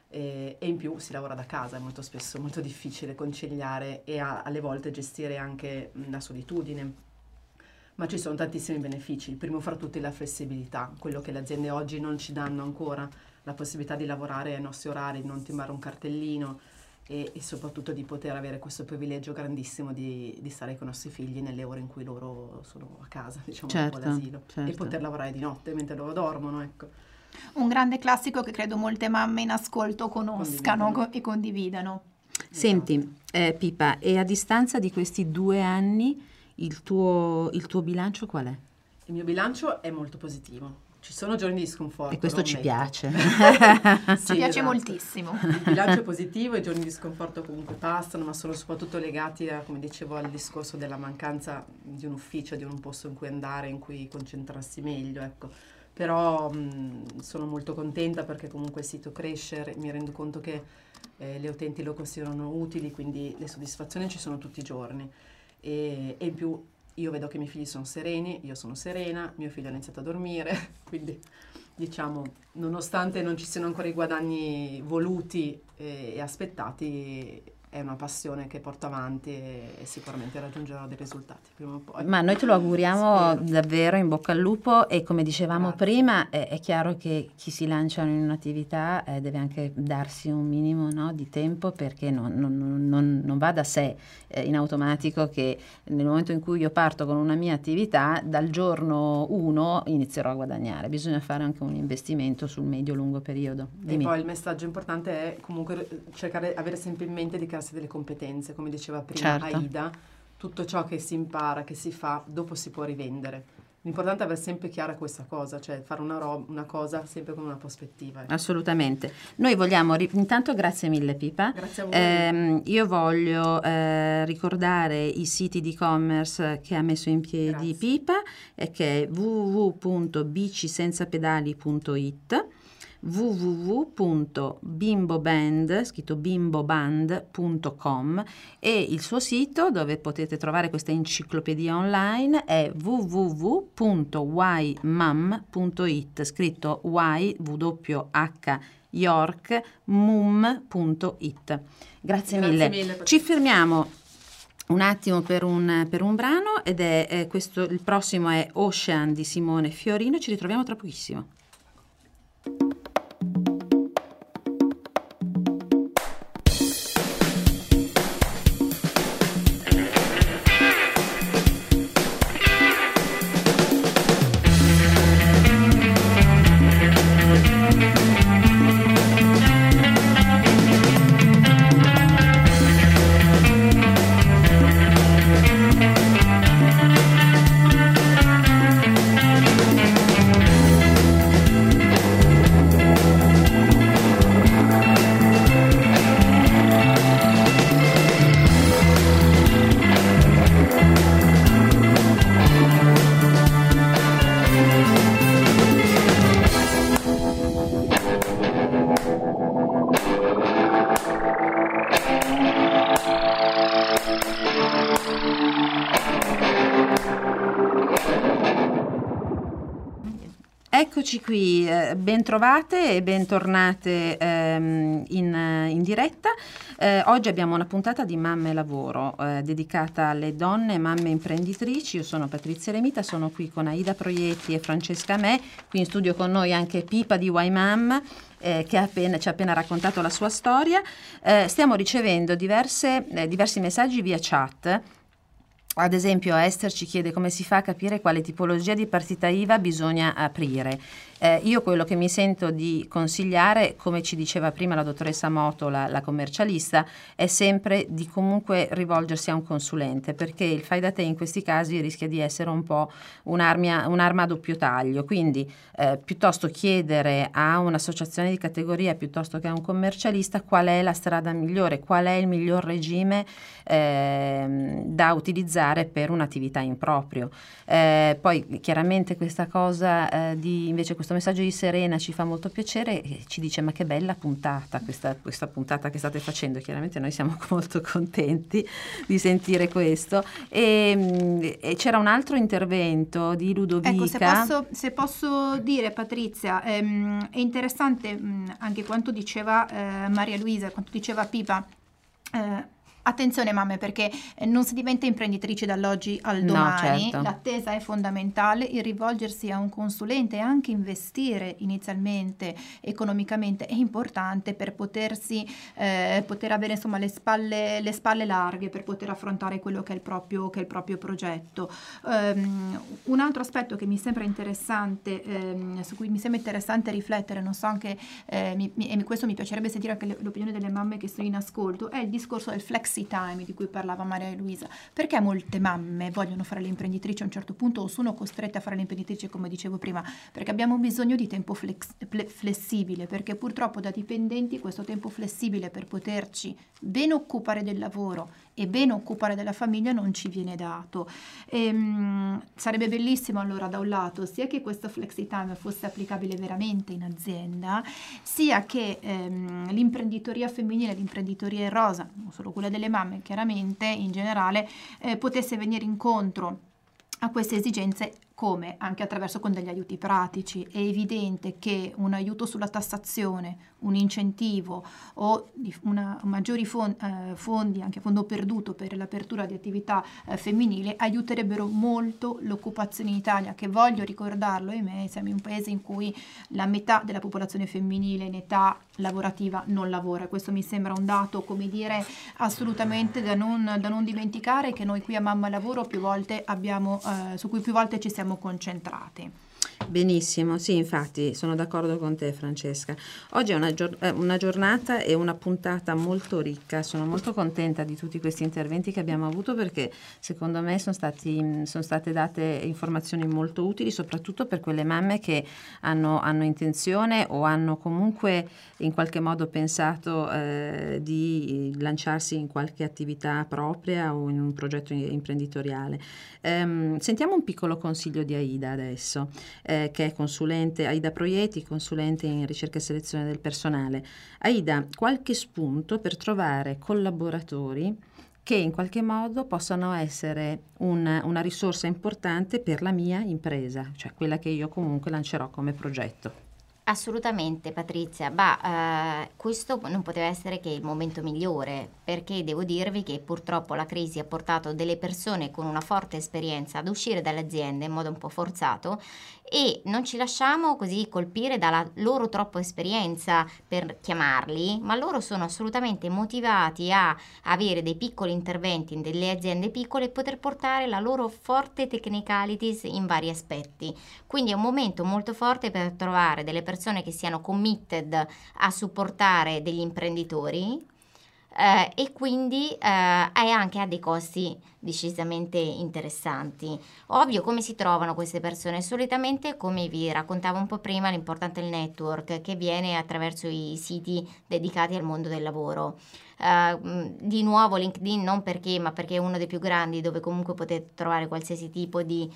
e, e in più si lavora da casa, è molto spesso molto difficile conciliare e a, alle volte gestire anche mh, la solitudine. Ma ci sono tantissimi benefici, il primo fra tutti è la flessibilità, quello che le aziende oggi non ci danno ancora, la possibilità di lavorare ai nostri orari, di non timbare un cartellino e, e soprattutto di poter avere questo privilegio grandissimo di, di stare con i nostri figli nelle ore in cui loro sono a casa, diciamo, Certo, un po' all'asilo, certo. e poter lavorare di notte mentre loro dormono, ecco. Un grande classico che credo molte mamme in ascolto conoscano Condividano. co- e condividano. Senti, eh, Pipa, e a distanza di questi due anni il tuo, il tuo bilancio qual è? Il mio bilancio è molto positivo. Ci sono giorni di sconforto. E questo lo ci ammetto. piace. Ci piace esatto. moltissimo. Il bilancio è positivo, i giorni di sconforto comunque passano, ma sono soprattutto legati, a, come dicevo, al discorso della mancanza di un ufficio, di un posto in cui andare, in cui concentrarsi meglio, ecco. Però mh, sono molto contenta perché comunque il sito cresce, mi rendo conto che eh, le utenti lo considerano utili, quindi le soddisfazioni ci sono tutti i giorni. E, e in più io vedo che i miei figli sono sereni, io sono serena, mio figlio ha iniziato a dormire, quindi diciamo, nonostante non ci siano ancora i guadagni voluti e, e aspettati, è una passione che porto avanti e, e sicuramente raggiungerò dei risultati prima o poi. Ma noi te lo auguriamo Spero. davvero, in bocca al lupo, e come dicevamo Grazie. prima è, è chiaro che chi si lancia in un'attività eh, deve anche darsi un minimo, no, di tempo, perché non, non, non, non va da sé eh, in automatico che nel momento in cui io parto con una mia attività, dal giorno uno inizierò a guadagnare. Bisogna fare anche un investimento sul medio-lungo periodo. Dimmi. E poi il messaggio importante è comunque cercare, avere sempre in mente di crearsi delle competenze, come diceva prima Certo. Aida, tutto ciò che si impara, che si fa, dopo si può rivendere. L'importante è avere sempre chiara questa cosa, cioè fare una, ro- una cosa sempre con una prospettiva. ecco. Assolutamente. Noi vogliamo, ri- intanto grazie mille Pipa. Grazie a voi. Ehm, io voglio eh, ricordare i siti di e-commerce che ha messo in piedi Grazie. Pipa, e che è w w w punto bicisensapedali punto it, w w w punto bimboband, scritto bimboband punto com, e il suo sito dove potete trovare questa enciclopedia online è w w w punto whymum punto it, scritto y w h york mum punto it. Grazie, Grazie mille. mille. Ci fermiamo un attimo per un, per un brano, ed è eh, questo, il prossimo è Ocean di Simone Fiorino. Ci ritroviamo tra pochissimo. Eccoci qui, eh, ben trovate e bentornate ehm, in, eh, in diretta. Eh, oggi abbiamo una puntata di Mamme Lavoro eh, dedicata alle donne mamme imprenditrici. Io sono Patrizia Remita, sono qui con Aida Proietti e Francesca Me, qui in studio con noi anche Pipa di whymum, eh, che ha appena, ci ha appena raccontato la sua storia. Eh, stiamo ricevendo diverse, eh, diversi messaggi via chat. Ad esempio Esther ci chiede come si fa a capire quale tipologia di partita I V A bisogna aprire. Eh, io quello che mi sento di consigliare, come ci diceva prima la dottoressa Moto, la, la commercialista, è sempre di comunque rivolgersi a un consulente, perché il fai da te in questi casi rischia di essere un po' un'arma, un'arma a doppio taglio. Quindi eh, piuttosto chiedere a un'associazione di categoria piuttosto che a un commercialista qual è la strada migliore, qual è il miglior regime eh, da utilizzare per un'attività in proprio. Eh, poi chiaramente questa cosa eh, di invece questo messaggio di Serena ci fa molto piacere, e ci dice: ma che bella puntata questa, questa puntata che state facendo. Chiaramente noi siamo molto contenti di sentire questo. E, e c'era un altro intervento di Ludovica. Ecco, se posso, se posso dire, Patrizia, ehm, è interessante mh, anche quanto diceva eh, Maria Luisa, quanto diceva Pipa. Eh, Attenzione mamme, perché non si diventa imprenditrici dall'oggi al No, domani, certo. l'attesa è fondamentale, il rivolgersi a un consulente e anche investire inizialmente economicamente è importante per potersi eh, poter avere insomma le spalle, le spalle larghe per poter affrontare quello che è il proprio, che è il proprio progetto. Um, un altro aspetto che mi sembra interessante, ehm, su cui mi sembra interessante riflettere, non so anche, eh, mi, mi, e questo mi piacerebbe sentire anche le, l'opinione delle mamme che sono in ascolto, è il discorso del flexi time di cui parlava Maria Luisa. Perché molte mamme vogliono fare le imprenditrici a un certo punto o sono costrette a fare le imprenditrici, come dicevo prima? Perché abbiamo bisogno di tempo flex, flessibile, perché purtroppo da dipendenti questo tempo flessibile per poterci ben occupare del lavoro e ben occupare della famiglia non ci viene dato. Ehm, sarebbe bellissimo allora da un lato sia che questo flexi time fosse applicabile veramente in azienda, sia che ehm, l'imprenditoria femminile, l'imprenditoria rosa, non solo quella delle mamme chiaramente in generale, eh, potesse venire incontro a queste esigenze come anche attraverso con degli aiuti pratici. È evidente che un aiuto sulla tassazione, un incentivo o di una, maggiori fondi, eh, fondi anche a fondo perduto per l'apertura di attività eh, femminile aiuterebbero molto l'occupazione in Italia, che voglio ricordarlo, ahimè, siamo in un paese in cui la metà della popolazione femminile in età lavorativa non lavora. Questo mi sembra un dato, come dire, assolutamente da non, da non dimenticare, che noi qui a Mamma Lavoro più volte abbiamo, eh, su cui più volte ci siamo concentrati. Benissimo, sì, infatti sono d'accordo con te Francesca. Oggi è una, gior- una giornata e una puntata molto ricca, sono molto contenta di tutti questi interventi che abbiamo avuto perché secondo me sono, stati, sono state date informazioni molto utili, soprattutto per quelle mamme che hanno, hanno intenzione o hanno comunque in qualche modo pensato eh, di lanciarsi in qualche attività propria o in un progetto imprenditoriale. Ehm, sentiamo un piccolo consiglio di Aida adesso. Eh, che è consulente, Aida Proietti, consulente in ricerca e selezione del personale. Aida, qualche spunto per trovare collaboratori che in qualche modo possano essere un, una risorsa importante per la mia impresa, cioè quella che io comunque lancerò come progetto. Assolutamente Patrizia, bah, eh, questo non poteva essere che il momento migliore, perché devo dirvi che purtroppo la crisi ha portato delle persone con una forte esperienza ad uscire dalle aziende in modo un po' forzato e non ci lasciamo così colpire dalla loro troppa esperienza per chiamarli, ma loro sono assolutamente motivati a avere dei piccoli interventi in delle aziende piccole e poter portare la loro forte technicalities in vari aspetti. Quindi è un momento molto forte per trovare delle persone che siano committed a supportare degli imprenditori eh, e quindi eh, è anche a dei costi decisamente interessanti. Ovvio, come si trovano queste persone? Solitamente, come vi raccontavo un po' prima, l'importante è il network che viene attraverso i siti dedicati al mondo del lavoro. Uh, di nuovo LinkedIn non perché, ma perché è uno dei più grandi dove comunque potete trovare qualsiasi tipo di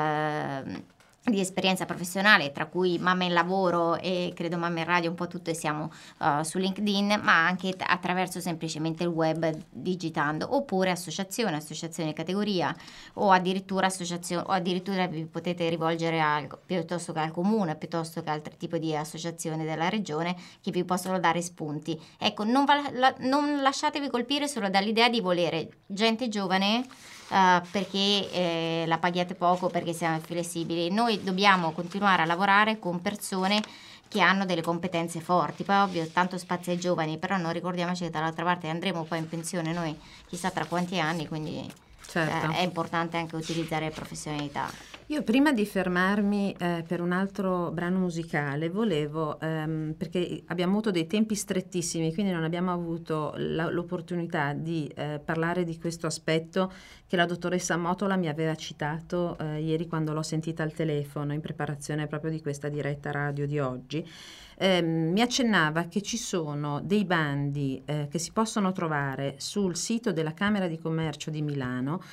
uh, di esperienza professionale, tra cui Mamma in Lavoro e credo Mamma in Radio, un po' tutte siamo uh, su LinkedIn, ma anche t- attraverso semplicemente il web digitando, oppure associazione, associazione di categoria o addirittura associazione, o addirittura vi potete rivolgere al, piuttosto che al comune, piuttosto che altri tipi di associazioni della regione che vi possono dare spunti. Ecco, non, va, la, non lasciatevi colpire solo dall'idea di volere gente giovane Uh, perché eh, la paghiate poco, perché siamo flessibili. Noi dobbiamo continuare a lavorare con persone che hanno delle competenze forti. Poi ovvio tanto spazio ai giovani, però non ricordiamoci che dall'altra parte andremo poi in pensione noi chissà tra quanti anni, quindi certo. eh, è importante anche utilizzare professionalità. Io prima di fermarmi eh, per un altro brano musicale volevo, ehm, perché abbiamo avuto dei tempi strettissimi, quindi non abbiamo avuto la, l'opportunità di eh, parlare di questo aspetto che la dottoressa Motola mi aveva citato eh, ieri quando l'ho sentita al telefono in preparazione proprio di questa diretta radio di oggi. Eh, mi accennava che ci sono dei bandi eh, che si possono trovare sul sito della Camera di Commercio di Milano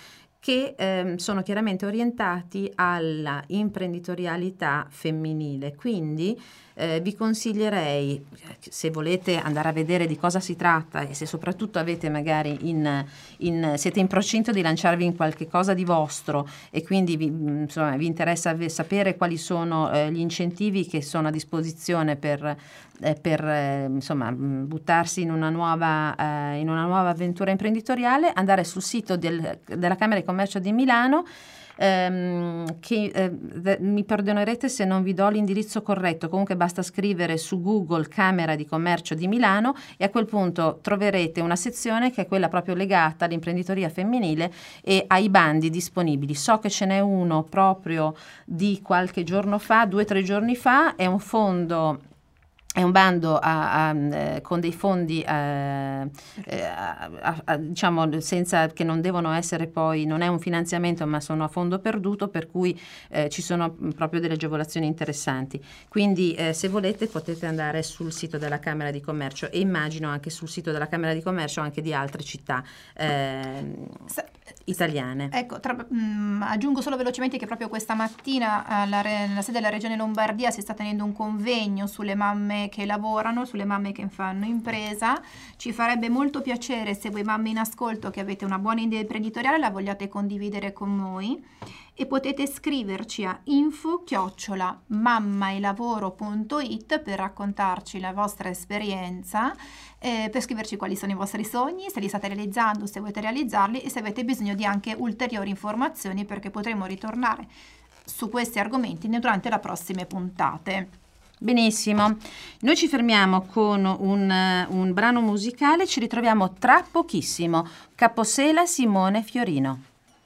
che ehm, sono chiaramente orientati alla imprenditorialità femminile. Quindi eh, vi consiglierei, se volete andare a vedere di cosa si tratta e se soprattutto avete magari in, in, siete in procinto di lanciarvi in qualche cosa di vostro e quindi vi, insomma, vi interessa sapere quali sono eh, gli incentivi che sono a disposizione per, eh, per eh, insomma, buttarsi in una nuova, eh, in una nuova avventura imprenditoriale, andare sul sito del, della Camera di Commercio di Milano. Ehm, che eh, mi perdonerete se non vi do l'indirizzo corretto, comunque basta scrivere su Google Camera di Commercio di Milano e a quel punto troverete una sezione che è quella proprio legata all'imprenditoria femminile e ai bandi disponibili. So che ce n'è uno proprio di qualche giorno fa, due o tre giorni fa, è un fondo. È un bando a, a, eh, con dei fondi eh, a, a, a, diciamo senza che non devono essere poi, non è un finanziamento ma sono a fondo perduto, per cui eh, ci sono proprio delle agevolazioni interessanti. Quindi eh, se volete potete andare sul sito della Camera di Commercio e immagino anche sul sito della Camera di Commercio anche di altre città eh, italiane. Ecco, tra, mh, aggiungo solo velocemente che proprio questa mattina alla, nella sede della Regione Lombardia si sta tenendo un convegno sulle mamme che lavorano, sulle mamme che fanno impresa. Ci farebbe molto piacere se voi mamme in ascolto che avete una buona idea imprenditoriale la vogliate condividere con noi e potete scriverci a info chiocciola mammaelavoro punto it per raccontarci la vostra esperienza, eh, per scriverci quali sono i vostri sogni, se li state realizzando, se volete realizzarli e se avete bisogno di anche ulteriori informazioni, perché potremo ritornare su questi argomenti durante le prossime puntate. Benissimo, noi ci fermiamo con un, un brano musicale, ci ritroviamo tra pochissimo. Caposela, Simone Fiorino.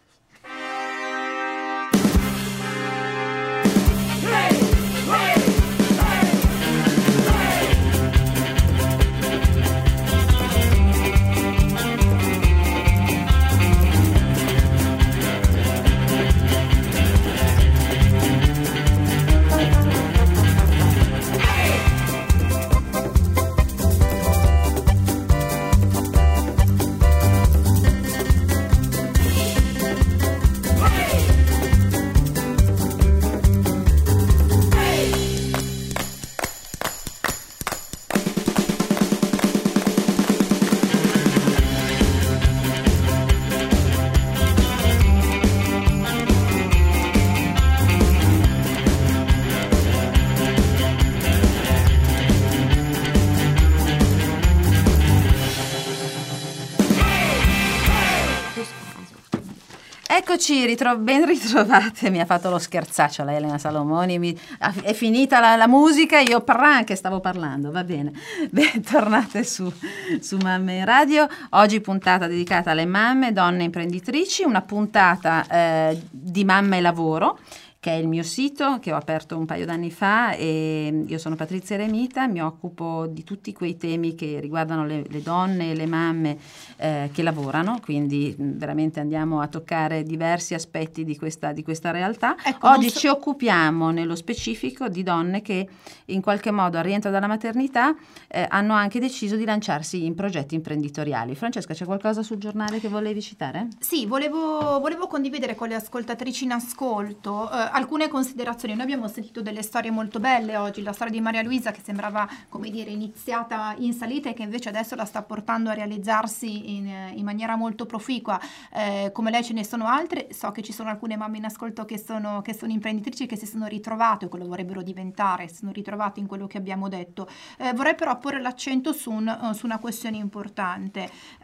Eccoci, ritro- ben ritrovate, mi ha fatto lo scherzaccio la Elena Salomoni, mi, è finita la, la musica, io parran che stavo parlando, va bene, bentornate su, su Mamme in Radio, oggi puntata dedicata alle mamme, donne imprenditrici, una puntata eh, di Mamma e Lavoro, che è il mio sito che ho aperto un paio d'anni fa e io sono Patrizia Eremita, mi occupo di tutti quei temi che riguardano le, le donne e le mamme eh, che lavorano, quindi mh, veramente andiamo a toccare diversi aspetti di questa, di questa realtà. Ecco, oggi so- ci occupiamo nello specifico di donne che in qualche modo al rientro dalla maternità eh, hanno anche deciso di lanciarsi in progetti imprenditoriali. Francesca, c'è qualcosa sul giornale che volevi citare? Sì, volevo, volevo condividere con le ascoltatrici in ascolto eh, alcune considerazioni. Noi abbiamo sentito delle storie molto belle oggi, la storia di Maria Luisa che sembrava, come dire, iniziata in salita e che invece adesso la sta portando a realizzarsi in, in maniera molto proficua. Eh, come lei ce ne sono altre, so che ci sono alcune mamme in ascolto che sono, che sono imprenditrici che si sono ritrovate o che lo vorrebbero diventare, si sono ritrovate in quello che abbiamo detto. Eh, vorrei però porre l'accento su, un, su una questione importante.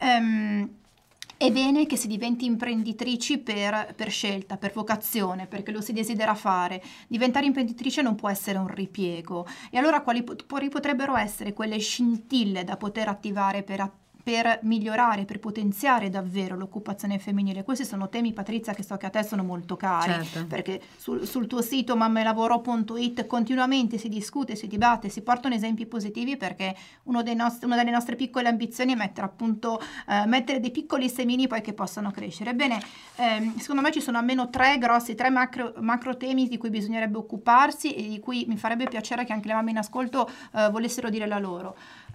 Um, È bene che si diventi imprenditrici per, per scelta, per vocazione, perché lo si desidera fare. Diventare imprenditrice non può essere un ripiego. E allora quali potrebbero essere quelle scintille da poter attivare per attivare per migliorare, per potenziare davvero l'occupazione femminile? Questi sono temi, Patrizia, che so che a te sono molto cari, certo. Perché sul, sul tuo sito mammaelavoro punto it continuamente si discute, si dibatte, si portano esempi positivi, perché uno dei nostri, una delle nostre piccole ambizioni è mettere appunto eh, mettere dei piccoli semini poi che possano crescere. Ebbene, ehm, secondo me ci sono almeno tre grossi, tre macro, macro temi di cui bisognerebbe occuparsi e di cui mi farebbe piacere che anche le mamme in ascolto eh, volessero dire la loro.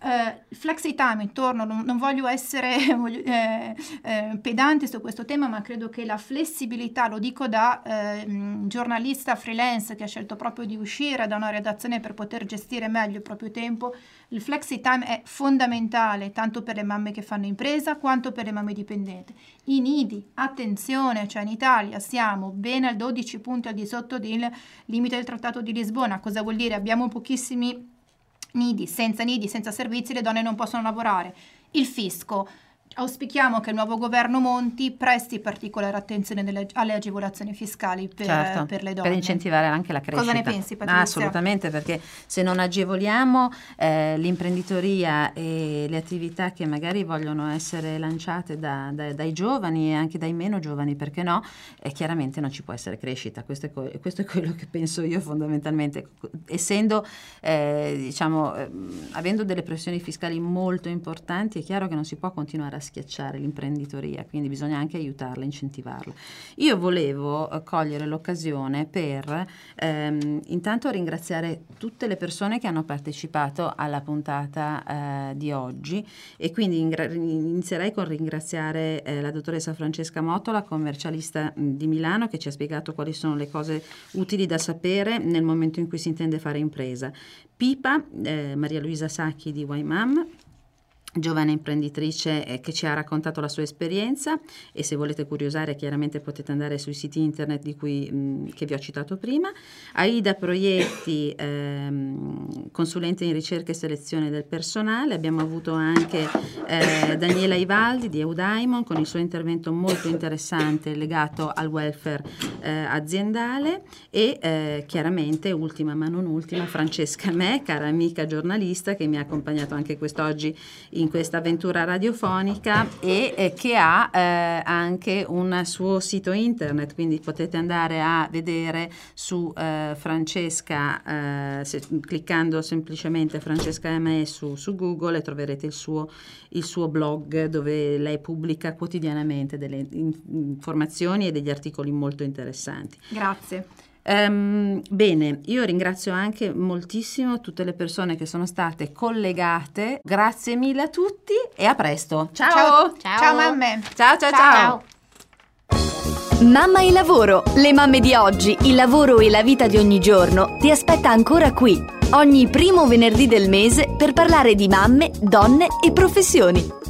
Uh, flexi time, intorno, non, non voglio essere eh, eh, pedante su questo tema, ma credo che la flessibilità, lo dico da eh, giornalista freelance che ha scelto proprio di uscire da una redazione per poter gestire meglio il proprio tempo, il flexi time è fondamentale tanto per le mamme che fanno impresa quanto per le mamme dipendenti. I nidi, attenzione, cioè in Italia siamo ben al dodici punti al di sotto del limite del Trattato di Lisbona. Cosa vuol dire? Abbiamo pochissimi nidi, senza nidi, senza servizi le donne non possono lavorare. Il fisco, auspichiamo che il nuovo governo Monti presti particolare attenzione delle, alle agevolazioni fiscali per, certo, per le donne. Per incentivare anche la crescita. Cosa ne pensi, Patrizia? Ah, assolutamente, perché se non agevoliamo eh, l'imprenditoria e le attività che magari vogliono essere lanciate da, da, dai giovani e anche dai meno giovani, perché no, eh, chiaramente non ci può essere crescita. Questo è, co- questo è quello che penso io fondamentalmente. Essendo, eh, diciamo, eh, avendo delle pressioni fiscali molto importanti, è chiaro che non si può continuare a schiacciare l'imprenditoria, quindi bisogna anche aiutarla, incentivarla. Io volevo eh, cogliere l'occasione per ehm, intanto ringraziare tutte le persone che hanno partecipato alla puntata eh, di oggi, e quindi ingra- inizierei con ringraziare eh, la dottoressa Francesca Mottola, commercialista mh, di Milano, che ci ha spiegato quali sono le cose utili da sapere nel momento in cui si intende fare impresa. Pipa, eh, Maria Luisa Sacchi di Y Mam, giovane imprenditrice eh, che ci ha raccontato la sua esperienza, e se volete curiosare chiaramente potete andare sui siti internet di cui, mh, che vi ho citato prima. Aida Proietti, ehm, consulente in ricerca e selezione del personale. Abbiamo avuto anche eh, Daniela Ivaldi di Eudaimon con il suo intervento molto interessante legato al welfare eh, aziendale, e eh, chiaramente ultima ma non ultima Francesca Me, cara amica giornalista che mi ha accompagnato anche quest'oggi in questa avventura radiofonica, e eh, che ha eh, anche un suo sito internet, quindi potete andare a vedere su eh, Francesca, eh, se, cliccando semplicemente Francesca M E su, su Google, e troverete il suo, il suo blog dove lei pubblica quotidianamente delle in, informazioni e degli articoli molto interessanti. Grazie. Um, bene, io ringrazio anche moltissimo tutte le persone che sono state collegate. Grazie mille a tutti e a presto. Ciao. Ciao, ciao, ciao mamme. Ciao ciao ciao. ciao. Mamma e lavoro, le mamme di oggi, il lavoro e la vita di ogni giorno ti aspetta ancora qui, ogni primo venerdì del mese, per parlare di mamme, donne e professioni.